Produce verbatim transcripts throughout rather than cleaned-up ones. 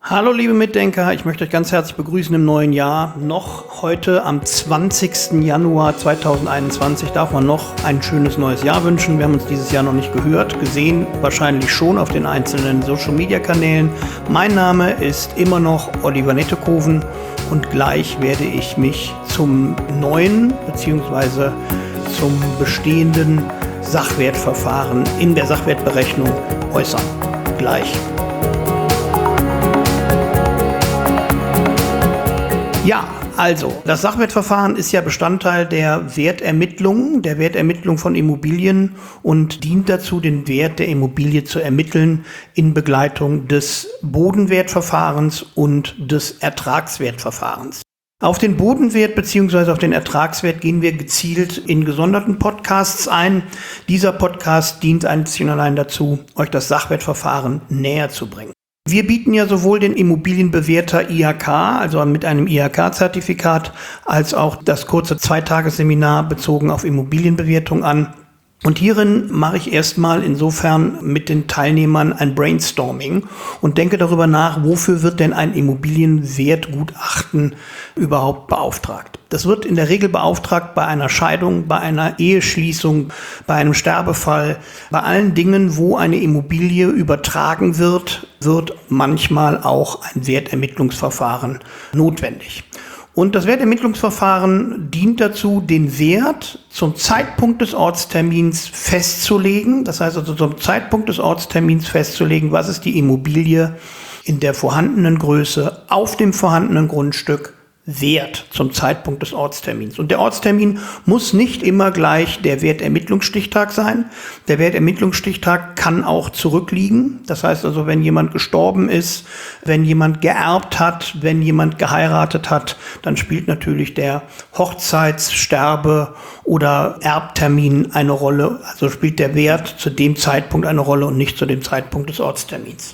Hallo liebe Mitdenker, ich möchte euch ganz herzlich begrüßen im neuen Jahr. Noch heute am zwanzigsten Januar zweitausendeinundzwanzig darf man noch ein schönes neues Jahr wünschen. Wir haben uns dieses Jahr noch nicht gehört, gesehen, wahrscheinlich schon auf den einzelnen Social-Media-Kanälen. Mein Name ist immer noch Oliver Nettekoven und gleich werde ich mich zum neuen bzw. zum bestehenden Sachwertverfahren in der Sachwertberechnung äußern. Gleich. Ja, also, das Sachwertverfahren ist ja Bestandteil der Wertermittlung, der Wertermittlung von Immobilien und dient dazu, den Wert der Immobilie zu ermitteln in Begleitung des Bodenwertverfahrens und des Ertragswertverfahrens. Auf den Bodenwert bzw. auf den Ertragswert gehen wir gezielt in gesonderten Podcasts ein. Dieser Podcast dient einzig und allein dazu, euch das Sachwertverfahren näher zu bringen. Wir bieten ja sowohl den Immobilienbewerter I H K, also mit einem I H K-Zertifikat, als auch das kurze Zweitagesseminar bezogen auf Immobilienbewertung an. Und hierin mache ich erstmal insofern mit den Teilnehmern ein Brainstorming und denke darüber nach, wofür wird denn ein Immobilienwertgutachten überhaupt beauftragt. Das wird in der Regel beauftragt bei einer Scheidung, bei einer Eheschließung, bei einem Sterbefall, bei allen Dingen, wo eine Immobilie übertragen wird, wird manchmal auch ein Wertermittlungsverfahren notwendig. Und das Wertermittlungsverfahren dient dazu, den Wert zum Zeitpunkt des Ortstermins festzulegen. Das heißt also zum Zeitpunkt des Ortstermins festzulegen, was ist die Immobilie in der vorhandenen Größe auf dem vorhandenen Grundstück wert zum Zeitpunkt des Ortstermins. Und der Ortstermin muss nicht immer gleich der Wertermittlungsstichtag sein. Der Wertermittlungsstichtag kann auch zurückliegen. Das heißt also, wenn jemand gestorben ist, wenn jemand geerbt hat, wenn jemand geheiratet hat, dann spielt natürlich der Hochzeits-, Sterbe- oder Erbtermin eine Rolle. Also spielt der Wert zu dem Zeitpunkt eine Rolle und nicht zu dem Zeitpunkt des Ortstermins.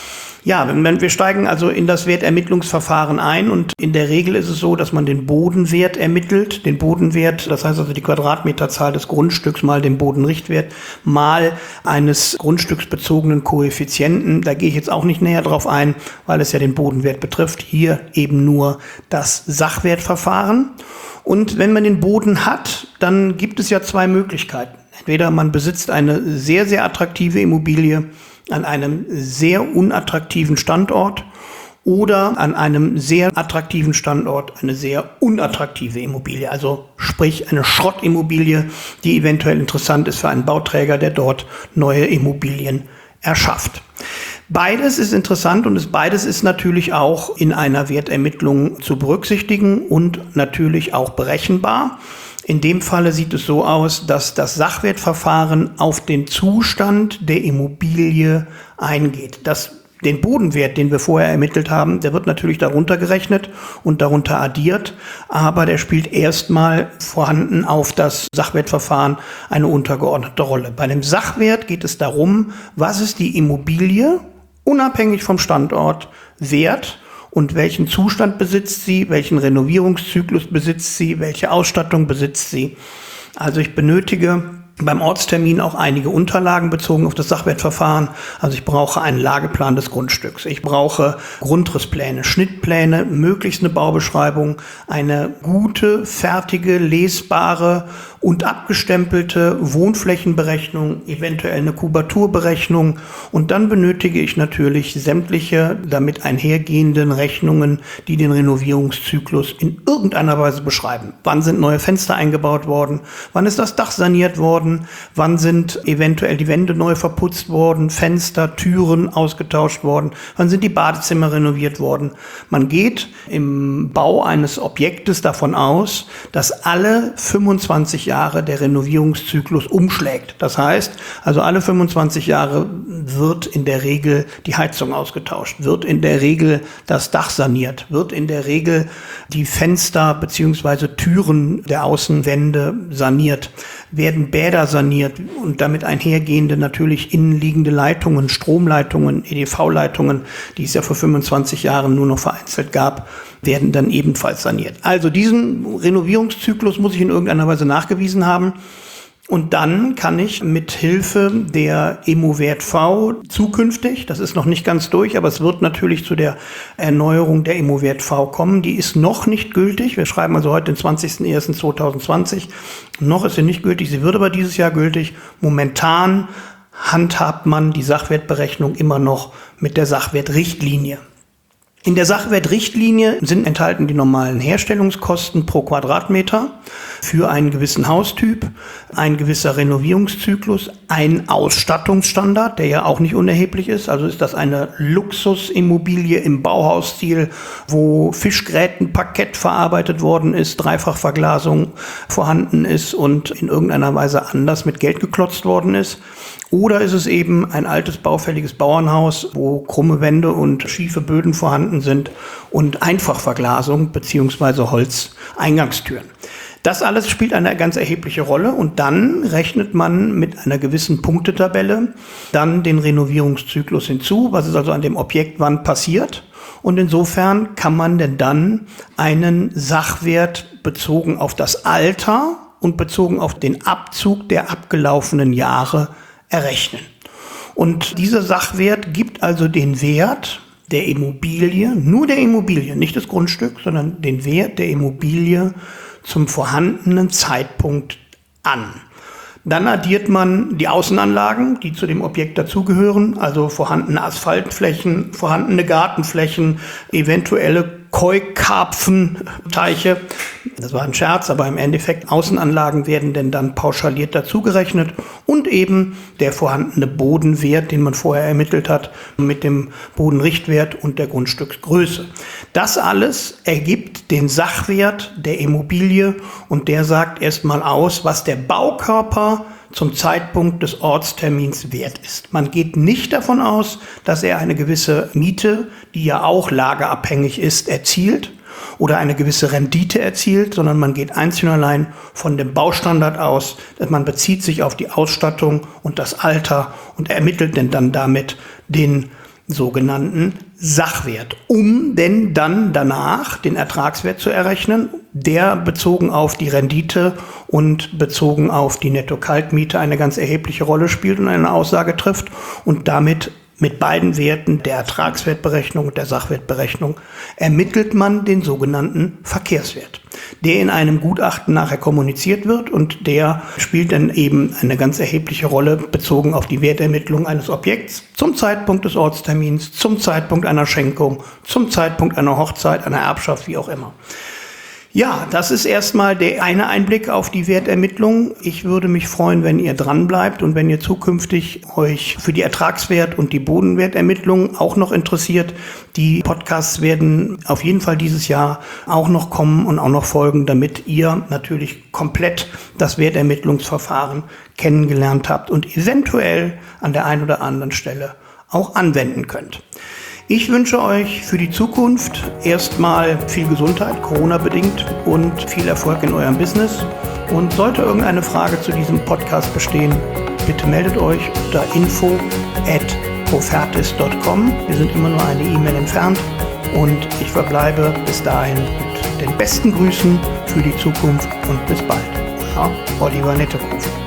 Ja, wir steigen also in das Wertermittlungsverfahren ein und in der Regel ist es so, dass man den Bodenwert ermittelt, den Bodenwert, das heißt also die Quadratmeterzahl des Grundstücks mal den Bodenrichtwert mal eines grundstücksbezogenen Koeffizienten. Da gehe ich jetzt auch nicht näher drauf ein, weil es ja den Bodenwert betrifft. Hier eben nur das Sachwertverfahren. Und wenn man den Boden hat, dann gibt es ja zwei Möglichkeiten. Entweder man besitzt eine sehr, sehr attraktive Immobilie an einem sehr unattraktiven Standort oder an einem sehr attraktiven Standort eine sehr unattraktive Immobilie, also sprich eine Schrottimmobilie, die eventuell interessant ist für einen Bauträger, der dort neue Immobilien erschafft. Beides ist interessant und beides ist natürlich auch in einer Wertermittlung zu berücksichtigen und natürlich auch berechenbar. In dem Falle sieht es so aus, dass das Sachwertverfahren auf den Zustand der Immobilie eingeht. Das, den Bodenwert, den wir vorher ermittelt haben, der wird natürlich darunter gerechnet und darunter addiert, aber der spielt erstmal vorhanden auf das Sachwertverfahren eine untergeordnete Rolle. Bei dem Sachwert geht es darum, was ist die Immobilie, unabhängig vom Standort, wert und welchen Zustand besitzt sie, welchen Renovierungszyklus besitzt sie, welche Ausstattung besitzt sie. Also ich benötige beim Ortstermin auch einige Unterlagen bezogen auf das Sachwertverfahren. Also ich brauche einen Lageplan des Grundstücks. Ich brauche Grundrisspläne, Schnittpläne, möglichst eine Baubeschreibung, eine gute, fertige, lesbare und abgestempelte Wohnflächenberechnung, eventuell eine Kubaturberechnung. Und dann benötige ich natürlich sämtliche damit einhergehenden Rechnungen, die den Renovierungszyklus in irgendeiner Weise beschreiben. Wann sind neue Fenster eingebaut worden? Wann ist das Dach saniert worden? Wann sind eventuell die Wände neu verputzt worden, Fenster, Türen ausgetauscht worden? Wann sind die Badezimmer renoviert worden? Man geht im Bau eines Objektes davon aus, dass alle fünfundzwanzig Jahre der Renovierungszyklus umschlägt. Das heißt, also alle fünfundzwanzig Jahre wird in der Regel die Heizung ausgetauscht, wird in der Regel das Dach saniert, wird in der Regel die Fenster bzw. Türen der Außenwände saniert, werden Bäder saniert und damit einhergehende natürlich innenliegende Leitungen, Stromleitungen, E D V-Leitungen, die es ja vor fünfundzwanzig Jahren nur noch vereinzelt gab, werden dann ebenfalls saniert. Also diesen Renovierungszyklus muss ich in irgendeiner Weise nachgewiesen haben. Und dann kann ich mit Hilfe der Emo-Wert V zukünftig, das ist noch nicht ganz durch, aber es wird natürlich zu der Erneuerung der Emo-Wert V kommen. Die ist noch nicht gültig. Wir schreiben also heute den zwanzigsten ersten zweitausendzwanzig. Noch ist sie nicht gültig. Sie wird aber dieses Jahr gültig. Momentan handhabt man die Sachwertberechnung immer noch mit der Sachwertrichtlinie. In der Sachwertrichtlinie sind enthalten die normalen Herstellungskosten pro Quadratmeter für einen gewissen Haustyp, ein gewisser Renovierungszyklus, ein Ausstattungsstandard, der ja auch nicht unerheblich ist. Also ist das eine Luxusimmobilie im Bauhausstil, wo Fischgrätenparkett verarbeitet worden ist, Dreifachverglasung vorhanden ist und in irgendeiner Weise anders mit Geld geklotzt worden ist. Oder ist es eben ein altes, baufälliges Bauernhaus, wo krumme Wände und schiefe Böden vorhanden sind und Einfachverglasung bzw. Holzeingangstüren. Das alles spielt eine ganz erhebliche Rolle und dann rechnet man mit einer gewissen Punktetabelle dann den Renovierungszyklus hinzu, was ist also an dem Objekt wann passiert. Und insofern kann man denn dann einen Sachwert bezogen auf das Alter und bezogen auf den Abzug der abgelaufenen Jahre errechnen. Und dieser Sachwert gibt also den Wert der Immobilie, nur der Immobilie, nicht des Grundstücks, sondern den Wert der Immobilie zum vorhandenen Zeitpunkt an. Dann addiert man die Außenanlagen, die zu dem Objekt dazugehören, also vorhandene Asphaltflächen, vorhandene Gartenflächen, eventuelle Koi-Karpfenteiche. Das war ein Scherz, aber im Endeffekt Außenanlagen werden denn dann pauschaliert dazugerechnet und eben der vorhandene Bodenwert, den man vorher ermittelt hat, mit dem Bodenrichtwert und der Grundstücksgröße. Das alles ergibt den Sachwert der Immobilie und der sagt erstmal aus, was der Baukörper zum Zeitpunkt des Ortstermins wert ist. Man geht nicht davon aus, dass er eine gewisse Miete, die ja auch lageabhängig ist, erzielt oder eine gewisse Rendite erzielt, sondern man geht einzig und allein von dem Baustandard aus, dass man bezieht sich auf die Ausstattung und das Alter und ermittelt denn dann damit den sogenannten Sachwert, um denn dann danach den Ertragswert zu errechnen, der bezogen auf die Rendite und bezogen auf die Netto-Kaltmiete eine ganz erhebliche Rolle spielt und eine Aussage trifft und damit mit beiden Werten der Ertragswertberechnung und der Sachwertberechnung ermittelt man den sogenannten Verkehrswert, der in einem Gutachten nachher kommuniziert wird und der spielt dann eben eine ganz erhebliche Rolle bezogen auf die Wertermittlung eines Objekts zum Zeitpunkt des Ortstermins, zum Zeitpunkt einer Schenkung, zum Zeitpunkt einer Hochzeit, einer Erbschaft, wie auch immer. Ja, das ist erstmal der eine Einblick auf die Wertermittlung. Ich würde mich freuen, wenn ihr dran bleibt und wenn ihr zukünftig euch für die Ertragswert- und die Bodenwertermittlung auch noch interessiert. Die Podcasts werden auf jeden Fall dieses Jahr auch noch kommen und auch noch folgen, damit ihr natürlich komplett das Wertermittlungsverfahren kennengelernt habt und eventuell an der einen oder anderen Stelle auch anwenden könnt. Ich wünsche euch für die Zukunft erstmal viel Gesundheit, Corona-bedingt, und viel Erfolg in eurem Business. Und sollte irgendeine Frage zu diesem Podcast bestehen, bitte meldet euch unter info at profertis punkt com. Wir sind immer nur eine E-Mail entfernt und ich verbleibe bis dahin mit den besten Grüßen für die Zukunft und bis bald. Euer Oliver Nettekofen.